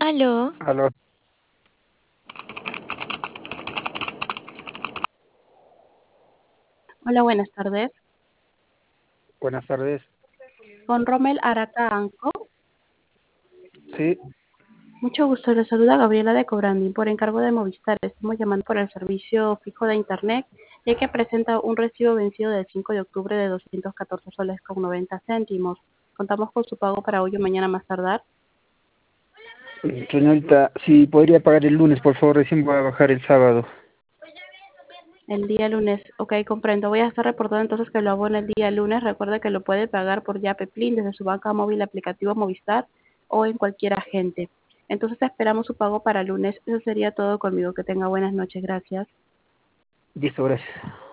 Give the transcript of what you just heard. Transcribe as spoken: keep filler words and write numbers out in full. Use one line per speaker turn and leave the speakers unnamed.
Aló,
Aló,
Hola, buenas tardes.
buenas tardes.
Con Rommel Araca Anco.
Sí,
Mucho gusto, le saluda Gabriela de Cobranding por encargo de Movistar. Estamos llamando por el servicio fijo de Internet, ya que presenta un recibo vencido del cinco de octubre de doscientos catorce soles con noventa céntimos. Contamos con su pago para hoy o mañana más tardar.
señorita, si podría pagar el lunes, por favor, recién voy a bajar el sábado.
El día lunes, ok, comprendo. Voy a estar reportando entonces que lo abona el día lunes. Recuerde que lo puede pagar por Yape Plin desde su banca móvil aplicativo Movistar o en cualquier agente. Entonces esperamos su pago para lunes. Eso sería todo conmigo. Que tenga buenas noches. Gracias.
Listo, gracias.